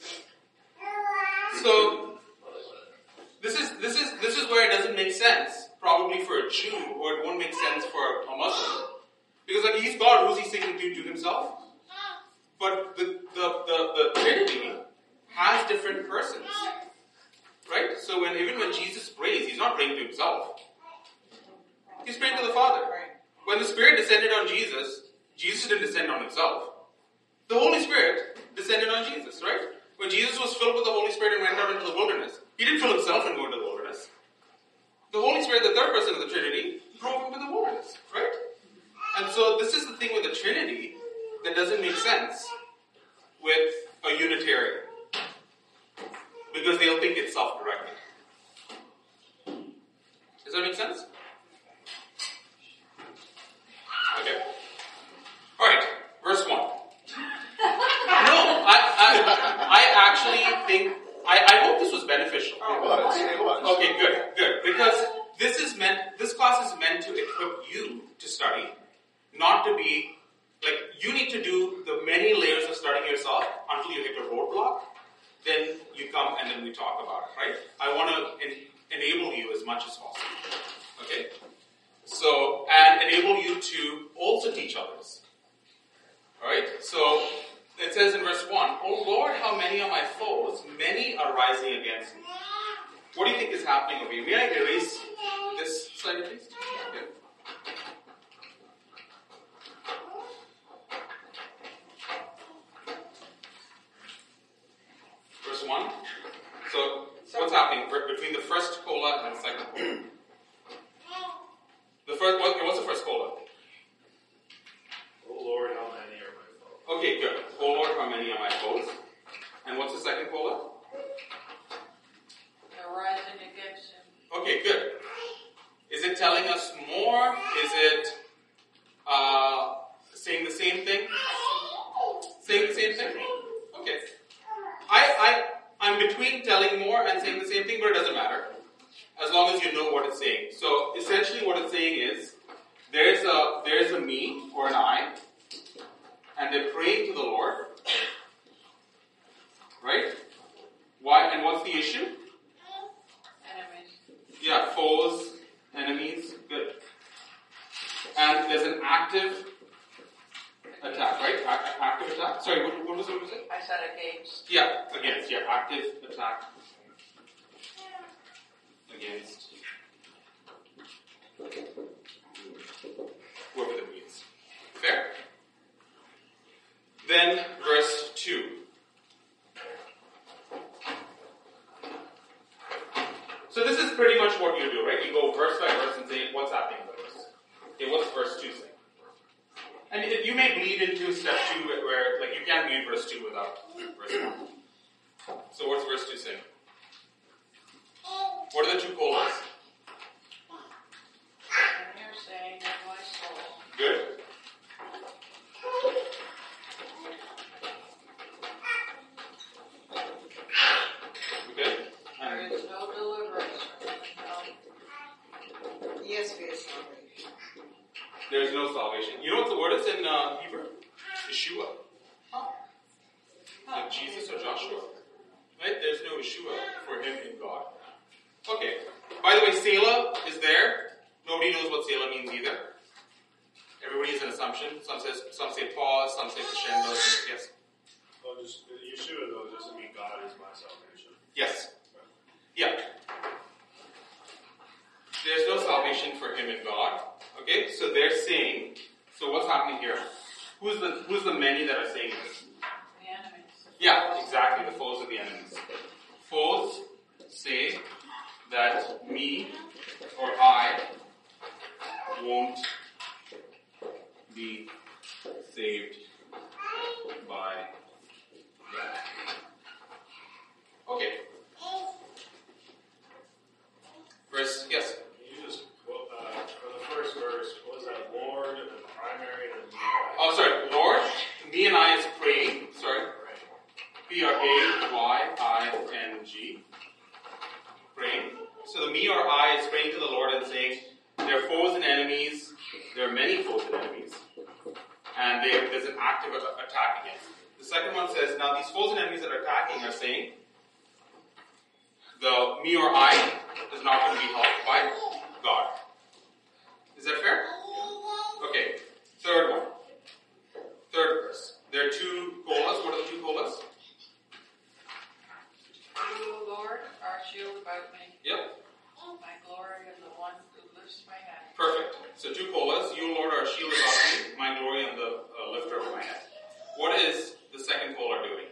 So this is this is this is where it doesn't make sense. Probably for a Jew, or it won't make sense for a Muslim. Because like he's God, who's he singing to? To himself? But the, the, the, the Trinity has different persons. Right? So when even when Jesus prays, he's not praying to himself. He's praying to the Father. When the Spirit descended on Jesus, Jesus didn't descend on himself. The Holy Spirit descended on Jesus, right? When Jesus was filled with the Holy Spirit and went out into the wilderness, he didn't fill himself and go into the wilderness. The Holy Spirit, the third person of the Trinity, drove him to the wilderness, right? And so this is the thing with the Trinity that doesn't make sense with a Unitarian. Because they'll think it's self-directed. Does that make sense? Okay. Alright, verse one. No, I, I, I actually think, I, I hope this was beneficial. It was. It was. Okay, good, good. Because this is meant, this class is meant to equip you to study, not to be, like, you need to do the many layers of studying yourself until you hit a roadblock. Then you come and then we talk about it, right? I want to en- enable you as much as possible. Okay? So, and enable you to also teach others. Alright? So, it says in verse one, "O Lord, how many are my foes? Many are rising against me." What do you think is happening over here? May I erase this slide, please? Okay. Verse one. So, what's happening between the first cola and the second cola? The first, what, what's the first cola? Oh Lord, how many are my foes? Okay, good. O Lord, how many are my foes? And what's the second cola? They're rising against him. Okay, good. Is it telling us more? Is it uh, saying the same thing? Saying the same thing? Okay. I, I, I'm between telling more and saying the same thing, but it doesn't matter. As long as you know what it's saying. So, essentially what it's saying is, there's a, there's a me, or an I, and they're praying to the Lord. Right? Why? And what's the issue? Enemies. Yeah, foes, enemies, good. And there's an active attack, right? A- active attack? Sorry, what, what was what was it? I said against. Yeah, against, yeah, active attack. Against whoever the means. Fair? Then, verse two. So this is pretty much what you do, right? You go verse by verse and say, what's happening in the verse? Okay, what's verse two saying? And it, you may bleed into step two where, where, like, you can't read verse two without verse one. So what's verse two saying? What are the two colas? And you're saying that my soul. Good. Okay. There And is no deliverance. No. E S V is salvation. there's no salvation. You know what the word is in uh, Hebrew? Yeshua. Like Jesus or Joshua. Right? There's no Yeshua for him in God. Okay. By the way, Selah is there. Nobody knows what Selah means either. Everybody is an assumption. Some says, some say pause, some say crescendo. Yes. Well, just Yeshua though doesn't mean God is my salvation. Yes. Yeah. There's no salvation for him in God. Okay, so they're saying, so what's happening here? Who's the who's the many that are saying this? The enemies. Yeah, exactly, the foes of the enemies. Foes say that me or I won't be saved by God. Okay. Verse, yes. Can you just quote, uh, for the first verse, what was that? Lord, and primary, and the Oh, sorry. Lord, me and I is praying. Sorry. P R A Y I N G. Praying. So the me or I is praying to the Lord and saying, there are foes and enemies. There are many foes and enemies. And they, there's an active a- attack against them. The second one says, now these foes and enemies that are attacking are saying, the me or I is not going to be helped by God. Is that fair? Okay. Third one. Third verse. There are two colas. What are the two colas? You, Lord, are a shield about me. Yep. My glory and the one who lifts my head. Perfect. So two colas. You, Lord, are a shield about me, my glory and the uh, lifter of my head. What is the second cola doing?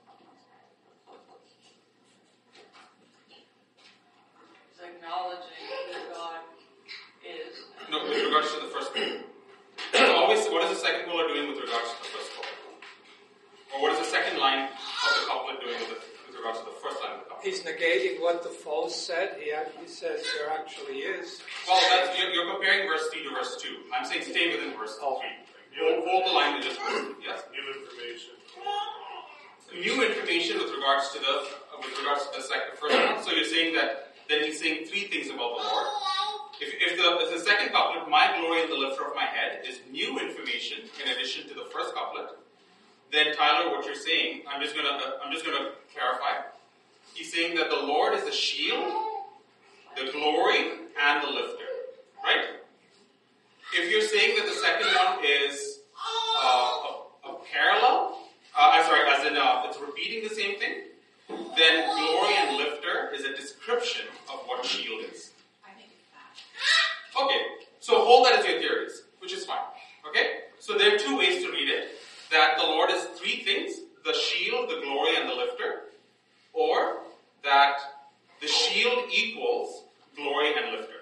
It's acknowledging who God is. No, with regards to the first cola. So always, what is the second cola doing with regards to the first cola? Or what is the second line of the couplet doing with, the, with regards to the first line of the couplet? He's negating what the foe said. He actually says there actually is. Well, that's, you're, you're comparing verse three to verse two. I'm saying stay within verse Oh. three. Hold, hold the line to just verse two. Yes? new information. New information with regards to the uh, with regards to the second first one. So you're saying that then he's saying three things about the Lord. If, if the if the second couplet, my glory and the lifter of my head, is new information in addition to the first couplet, then Tyler, what you're saying, I'm just gonna uh, I'm just gonna clarify. He's saying that the Lord is the shield, the glory, and the lifter. Right? If you're saying that the second one is uh, a, a parallel, uh, I'm sorry, as in uh, it's repeating the same thing, then glory and lifter is a description of what shield is. I think it's that. Okay, so hold that as your theories, which is fine. Okay? So there are two ways to read it. That the Lord is three things, the shield, the glory, and the lifter. Or that the shield equals glory and lifter.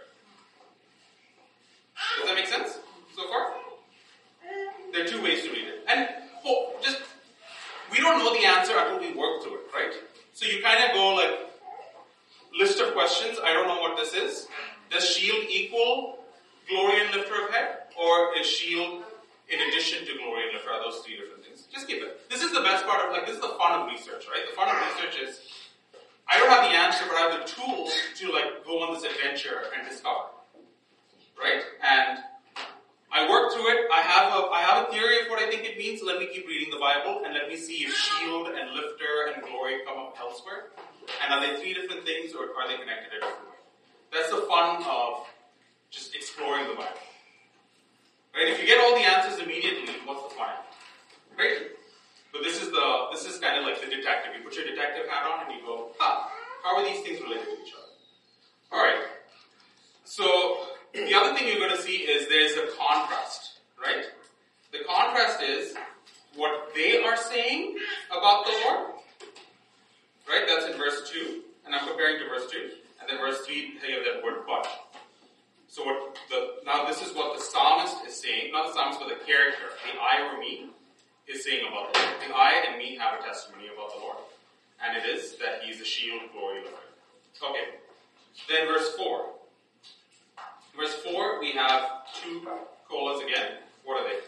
Does that make sense so far? There are two ways to read it. And oh, just, we don't know the answer until we work through it, right? So you kind of go like, list of questions, I don't know what this is. Does shield equal glory and lifter of head? Or is shield in addition to glory and lifter? Are those three different things? Just keep it. This is the best part of, like, this is the fun of research, right? The fun of research is, I don't have the answer, but I have the tools to, like, go on this adventure and discover. Right? And I work through it. I have a I have a theory of what I think it means. Let me keep reading the Bible and let me see if shield and lifter and glory come up elsewhere. And are they three different things or are they connected a different way? That's the fun of just exploring the Bible. Right? If you get all the answers immediately, what's the fun? Right? But this is the this is kind of like the detective. You put your detective hat on and you go, huh, how are these things related to each other? Alright. So the other thing you're going to see is there's a contrast, right? The contrast is what they are saying about the Lord, right? That's in verse two, and I'm comparing to verse two, and then verse three, you have that word but. So what the now this is what the psalmist is saying, not the psalmist, but the character, the I or me, is saying about the Lord. The I and me have a testimony about the Lord. and it is that he is the shield, glory, Lord. Okay. Then verse four. Verse four, we have two colas again. What are they?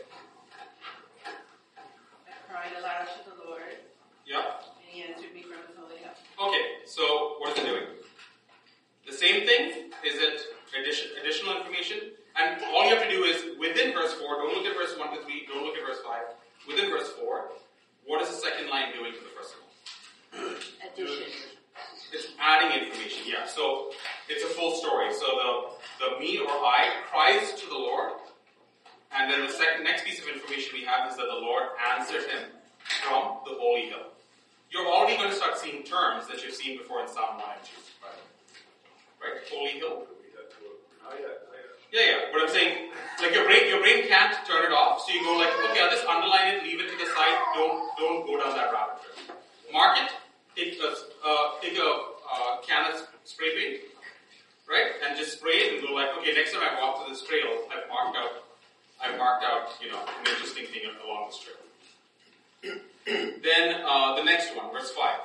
I cried aloud to the Lord, Yeah. and he answered me from his holy hill. Okay, so what is it doing? The same thing. Is it addition, additional information? And all you have to do is, within verse four, don't look at verse one to three, don't look at verse five. Within verse four, what is the second line doing to the first one? Addition. It's adding information, yeah. So it's a full story. So the, the me or I cries to the Lord, and then the second next piece of information we have is that the Lord answered him from the holy hill. You're already going to start seeing terms that you've seen before in Psalm one and two. Right? Right? Holy hill. Yeah, yeah. But I'm saying, like your brain, your brain can't turn it off. So you go like, okay, I'll just underline it, leave it to the side. Don't, don't go down that rabbit trail. Mark it. Take a, uh, take a uh, can of spray paint, right, and just spray it and go like, okay, next time I walk to this trail, I've marked out, I've marked out, you know, an interesting thing along this trail. Then uh, the next one, verse five.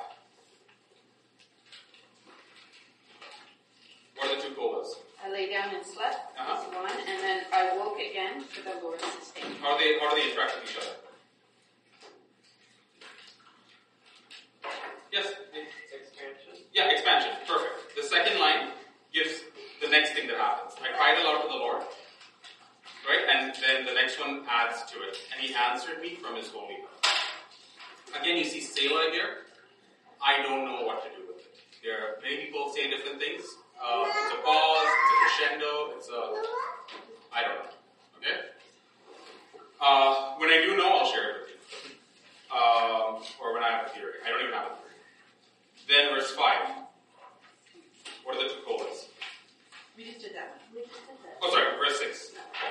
What are the two colas? I lay down and slept, Uh-huh. is one, and then I woke again, for the Lord sustained me. How do they, how do they interact with each other? Yes? Expansion. Yeah, expansion. Perfect. The second line gives the next thing that happens. I cried aloud to the Lord. Right? And then the next one adds to it. And he answered me from his holy hill. Again, you see Selah here. I don't know what to do with it. There are many people say different things. Uh, it's a pause, it's a crescendo, it's a... I don't know. Okay? Uh, when I do know, I'll share it with you. Um, or when I have a theory. I don't even have a theory. Then verse five. What are the two colas? We just did that one. Oh, sorry, verse six.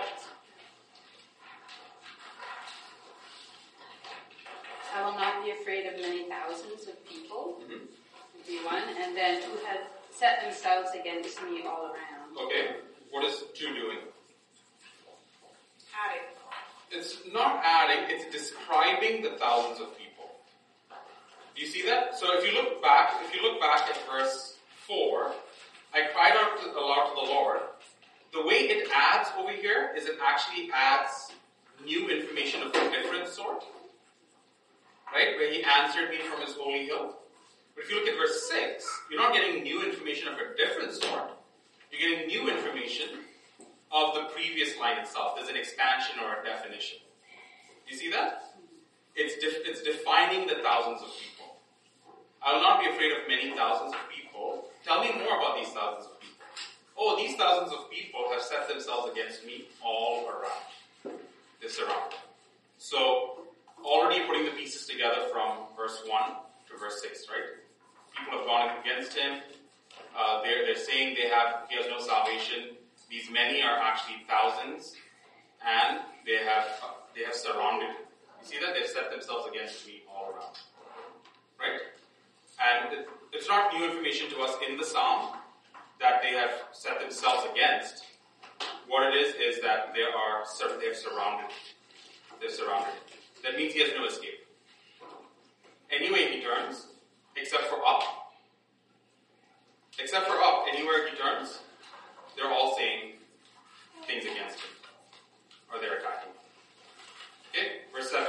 I will not be afraid of many thousands of people, Mm-hmm. would be one, and then who have set themselves against me all around. Okay, what is two doing? Adding. It's not adding, it's describing the thousands of people. Do you see that? So if you look back, if you look back at verse four, I cried out to, aloud to the Lord. The way it adds over here is it actually adds new information of a different sort. Right? Where he answered me from his holy hill. But if you look at verse six, you're not getting new information of a different sort. You're getting new information of the previous line itself. There's an expansion or a definition. Do you see that? It's, def- it's defining the thousands of people. I will not be afraid of many thousands of people. Tell me more about these thousands of people. Oh, these thousands of people have set themselves against me all around. They're surrounded. So, already putting the pieces together from verse one to verse six, right? People have gone against him. Uh, they're, they're saying they have, he has no salvation. These many are actually thousands, and they have uh, they have surrounded him. You see that? They've set themselves against me all around. Right? And it, it's not new information to us in the psalm that they have set themselves against. What it is, is that they are they have surrounded him. They're surrounded him. That means he has no escape. Anyway he turns, except for up. Except for up, anywhere he turns, they're all saying things against him. Or they're attacking him. Okay, verse seven.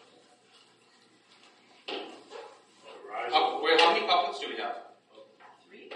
Rise Up, where, how many couplets do we have? Three.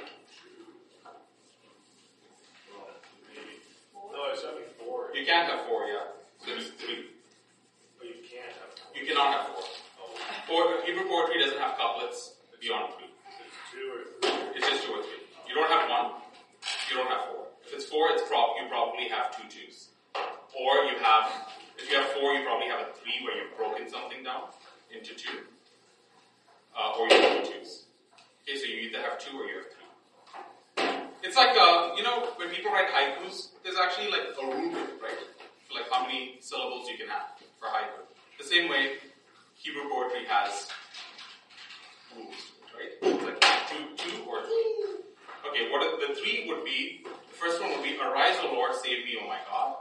Well, maybe. No, it's only four. You can't have four, yeah. So there's three. But you can't have four. You cannot have four. Oh, Four Hebrew poetry doesn't have couplets beyond three. it's two or three. It's just two or three. You don't have one, you don't have four. If it's four, it's prob- you probably have two twos. Or you have, if you have four, you probably have a three where you've broken something down into two. Uh, or you have two twos. Okay, so you either have two or you have three. It's like, uh, you know, when people write haikus, there's actually like a rule, right? For like how many syllables you can have for haiku. The same way, Hebrew poetry has rules, right? It's like two, two or three. Okay, what are, the three would be, the first one would be, arise, O Lord, save me, O my God.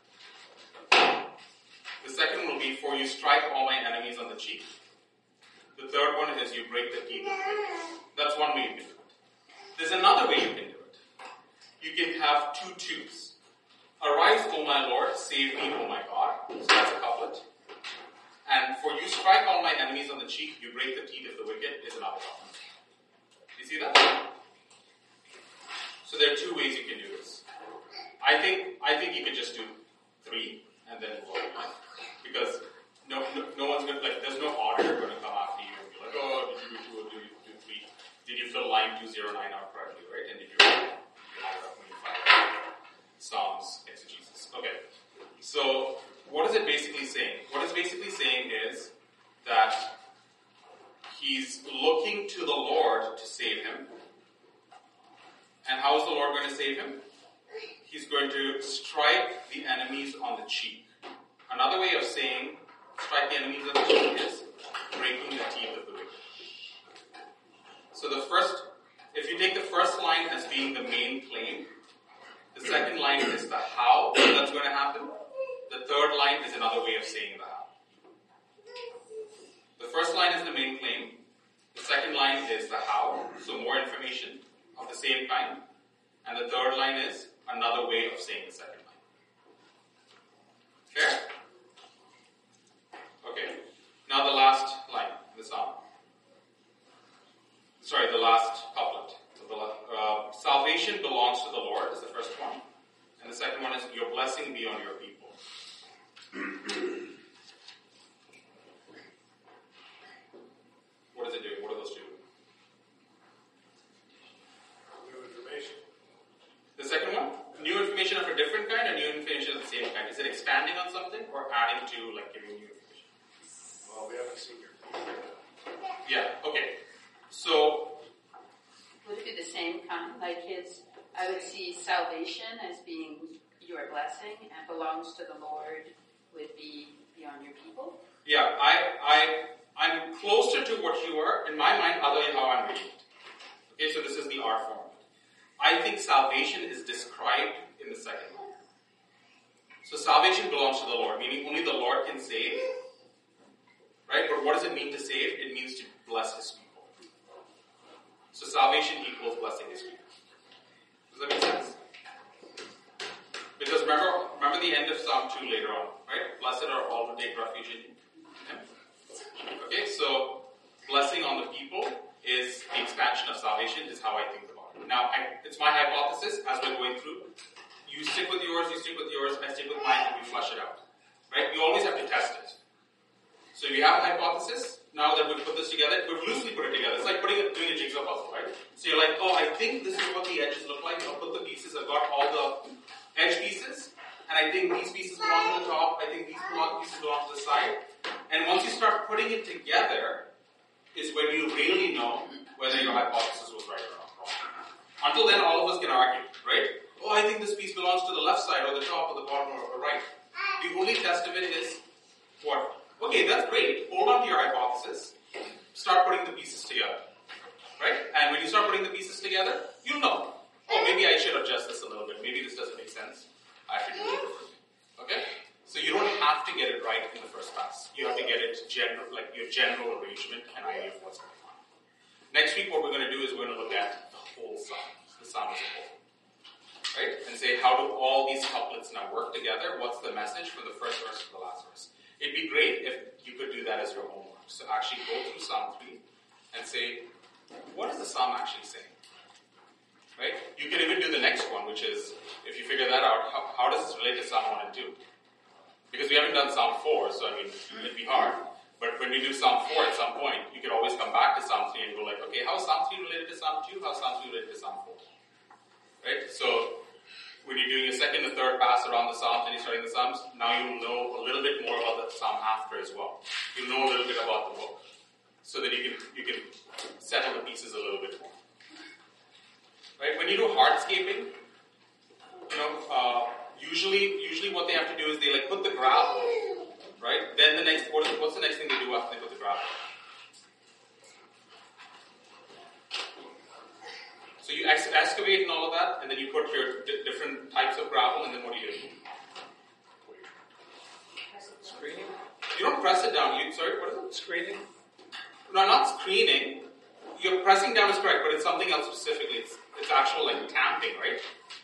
The second will be, for you strike all my enemies on the cheek. The third one is you break the teeth of the wicked. That's one way you can do it. There's another way you can do it. You can have two twos. Arise, O my Lord, save me, O my God. So that's a couplet. And for you strike all my enemies on the cheek, you break the teeth of the wicked is another couplet. You see that? So there are two ways you can do this. I think I think you could just do three and then go on. Because no, no no one's going to, like, there's no auditor going to come after you and be like, oh, did you do two or did you do three? Did you fill line two oh nine out correctly, right? And did you add it up when you find Psalms exegesis? Okay. So what is it basically saying? What it's basically saying is that he's looking to the Lord to save him. And how is the Lord going to save him? He's going to strike the enemies on the cheek. Another way of saying strike the enemies on the cheek is breaking the teeth of the wicked. So the first, if you take the first line as being the main claim, the second line is the how that's going to happen. The third line is another way of saying the how. The first line is the main claim. The second line is the how, so more information of the same kind. And the third line is another way of saying the second line. Fair? Okay. Now the last line, the psalm. Sorry, the last couplet. So the, uh, salvation belongs to the Lord is the first one. And the second one is your blessing be on your people. What is it doing? What are those two? New information. The second one? New information of a different kind or new information of the same kind? Is it expanding on something or adding to, like, giving new information? Well, we haven't seen your Yeah, okay. So, Would it be the same kind? Like his, I would see salvation as being your blessing and belongs to the Lord would be beyond your people? yeah, I, I, I'm closer to what you are in my mind other than how I'm reading it. Okay, so this is the R form. I think salvation is described in the second line. So salvation belongs to the Lord, meaning only the Lord can save. Right? But what does it mean to save? It means to bless his people. So salvation equals blessing his people. Does that make sense? Because remember, remember the end of Psalm two later on, right? Blessed are all who take refuge in him. Okay, so blessing on the people is the expansion of salvation, is how I think about it. Now, I, it's my hypothesis as we're going through. You stick with yours, you stick with yours, I stick with mine, and we flush it out. Right? You always have to test it. So you have a hypothesis. Now that we've put this together, we've loosely put it together. It's like putting it, doing a jigsaw puzzle, right? So you're like, oh, I think this is what the edges look like. I'll put the pieces. I've got all the edge pieces, and I think these pieces belong to the top. I think these belong, pieces belong to the side. And once you start putting it together, is when you really know whether your hypothesis was right or not wrong. Until then, all of us can argue, right? Oh, I think this piece belongs to the left side, or the top, or the bottom, or the right. The only test of it is what? Okay, that's great. Hold on to your hypothesis. Start putting the pieces together. Right? And when you start putting the pieces together, you'll know. Oh, maybe I should adjust this a little bit. Maybe this doesn't make sense. I should do it differently. Okay? So you don't have to get it right in the first pass. You have to get it general, like your general arrangement and idea of what's going on. Next week, what we're going to do is we're going to look at the whole psalm, the psalm as a whole. Right? And say, how do all these couplets now work together? What's the message from the first verse to the last verse? It'd be great if you could do that as your homework. So actually go through Psalm three and say, what is the Psalm actually saying? Right? You can even do the next one, which is, if you figure that out, how, how does this relate to Psalm one and two? Because we haven't done Psalm four, so I mean, it'd be hard. But when we do Psalm four at some point, you can always come back to Psalm three and go like, okay, how is Psalm three related to Psalm two? How is Psalm two related to Psalm four? Right? So, when you're doing your second or third pass around the Psalms and you're studying the Psalms, now you'll know a little bit more about the Psalm after as well. You'll know a little bit about the book. So that you can you can settle the pieces a little bit more. Right? When you do hardscaping, you know, uh, usually usually what they have to do is they like put the gravel, right? Then the next what is, what's the next thing they do after they put the gravel? So you ex- excavate and all of that, and then you put your d- different types of gravel, and then what do you do? Screening? You don't press it down. You sorry, what is it? Screening? No, no, not screening. You're pressing down is correct, but it's something else specifically. It's, it's actual like tamping, right?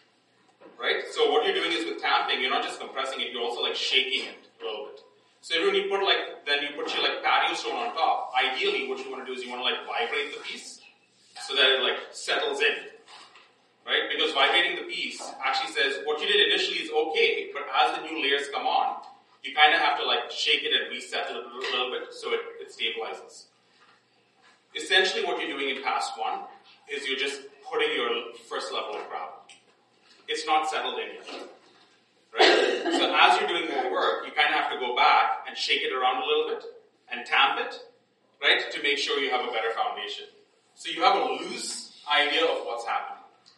Right? So what you're doing is with tamping, you're not just compressing it, you're also like shaking it a little bit. So when you put like, then you put your like patio stone on top, ideally what you want to do is you want to like vibrate the piece so that it like settles in. Right? Because vibrating the piece actually says what you did initially is okay, but as the new layers come on, you kind of have to like shake it and resettle it a little bit so it, it stabilizes. Essentially what you're doing in pass one is you're just putting your first level of gravel. It's not settled in yet. Right? So as you're doing more work, you kind of have to go back and shake it around a little bit and tamp it, right, to make sure you have a better foundation. So you have a loose idea of what's happening.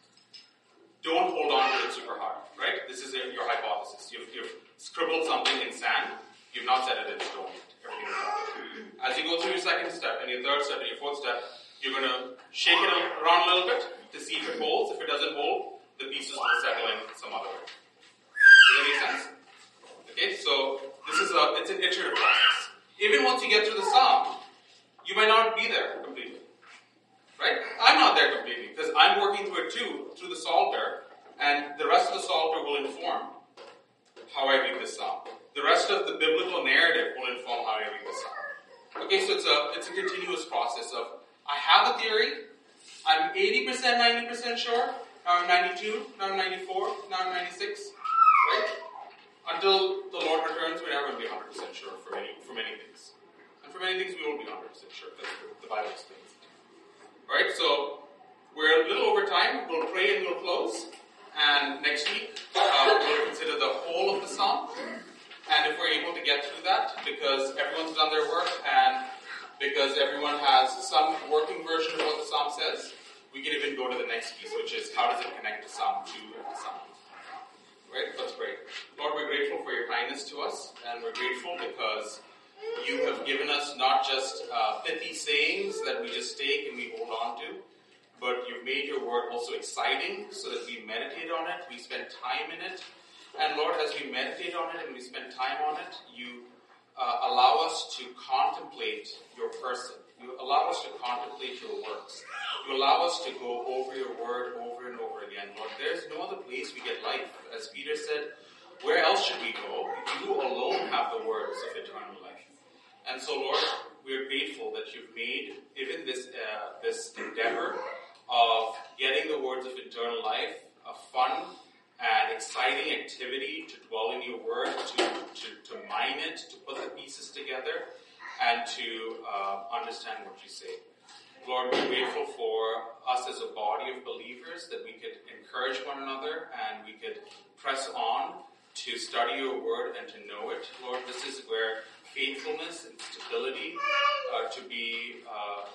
Don't hold on to it super hard, right? This is your hypothesis. You've, you've scribbled something in sand. You've not set it in stone. Everything is up. As you go through your second step and your third step and your fourth step, you're going to shake it around a little bit to see if it holds. If it doesn't hold, the pieces will settle in some other way. Does that make sense? Okay, so this is a, it's an iterative process. Even once you get through the psalm, you might not be there completely. Right? I'm not there completely because I'm working through it too, through the Psalter, and the rest of the Psalter will inform how I read this psalm. The rest of the biblical narrative will inform how I read this psalm. Okay, so it's a it's a continuous process of I have a theory, I'm eighty percent, ninety percent sure, now I'm ninety-two, now I'm ninety-four, now I'm ninety-six, right? Until the Lord returns, we're never going to be one hundred percent sure for many, for many things. And for many things, we won't be one hundred percent sure. That's what the Bible explains. Right, so we're a little over time. We'll pray and we'll close. And next week, uh, we'll consider the whole of the psalm. And if we're able to get through that, because everyone's done their work and because everyone has some working version of what the psalm says, we can even go to the next piece, which is how does it connect to Psalm two and to Psalm Right? Let's pray. Lord, we're grateful for your kindness to us, and we're grateful because you have given us not just uh, pithy sayings that we just take and we hold on to, but you've made your word also exciting so that we meditate on it, we spend time in it. And Lord, as we meditate on it and we spend time on it, you uh, allow us to contemplate your person. You allow us to contemplate your works. You allow us to go over your word over and over again. Lord, there's no other place we get life. As Peter said, where else should we go? You alone have the words of eternal life. And so, Lord, we're grateful that you've made even this uh, this endeavor of getting the words of eternal life a fun and exciting activity to dwell in your word, to, to, to mine it, to put the pieces together, and to uh, understand what you say. Lord, we're grateful for us as a body of believers that we could encourage one another and we could press on to study your word and to know it. Lord, this is where faithfulness and stability uh, to be uh,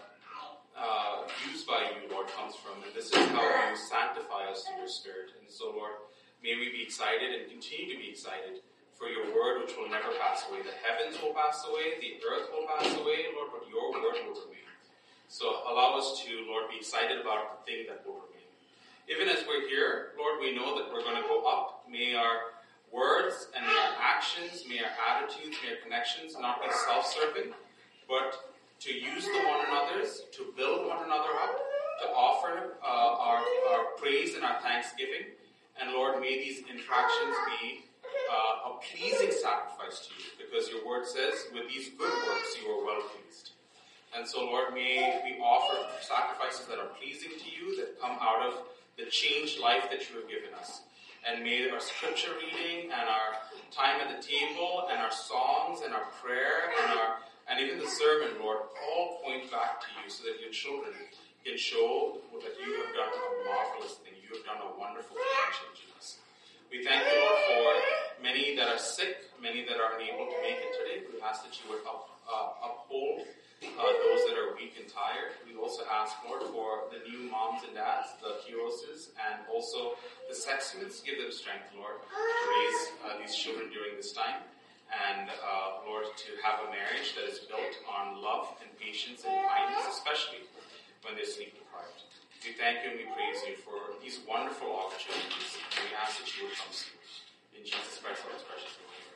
uh, used by you, Lord, comes from. And this is how you sanctify us through your Spirit. And so, Lord, may we be excited and continue to be excited for your word, which will never pass away. The heavens will pass away, the earth will pass away, Lord, but your word will remain. So allow us to, Lord, be excited about the thing that will remain. Even as we're here, Lord, we know that we're going to go up. May our words and may our actions, may our attitudes, may our connections not be self-serving, but to use the one another's, to build one another up, to offer uh, our, our praise and our thanksgiving. And Lord, may these interactions be uh, a pleasing sacrifice to you, because your word says, with these good works you are well pleased. And so, Lord, may we offer sacrifices that are pleasing to you, that come out of the changed life that you have given us. And may our scripture reading and our time at the table and our songs and our prayer and our and even the sermon, Lord, all point back to you so that your children can show that you have done a marvelous thing. You have done a wonderful thing in changing us. We thank you, Lord, for many that are sick, many that are unable to make it today. We ask that you would up, uh, uphold uh, those that are weak and tired. We also ask, Lord, for the new moms and dads, the Kiroses, and also the Sextons. Give them strength, Lord, to raise uh, these children during this time. And, uh, Lord, to have a marriage that is built on love and patience and kindness, especially when they're sleep deprived. We thank you and we praise you for these wonderful opportunities. And we ask that you would come soon. In Jesus Christ's most precious name.